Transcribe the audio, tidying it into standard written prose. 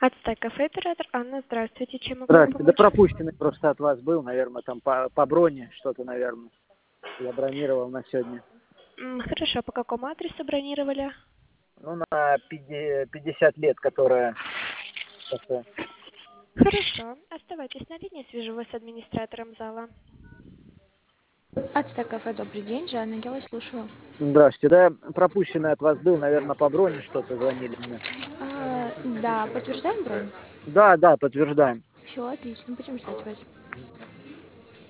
Ацтек кафе, оператор Анна, здравствуйте. Чем могу вам Здравствуйте. Да помочь? пропущенный просто от вас был, наверное, там по броне что-то, наверное. Я бронировал на сегодня. Хорошо, по какому адресу бронировали? Ну, на 50 лет, которая... кафе. Хорошо, оставайтесь на линии, свяжу вас с администратором зала. Ацтек кафе, добрый день, Жанна, я вас слушаю. Здравствуйте. Да, пропущенный от вас был, наверное, по броне что-то звонили мне. Да, подтверждаем бронь? Да, подтверждаем. Все, отлично, будем ждать вас.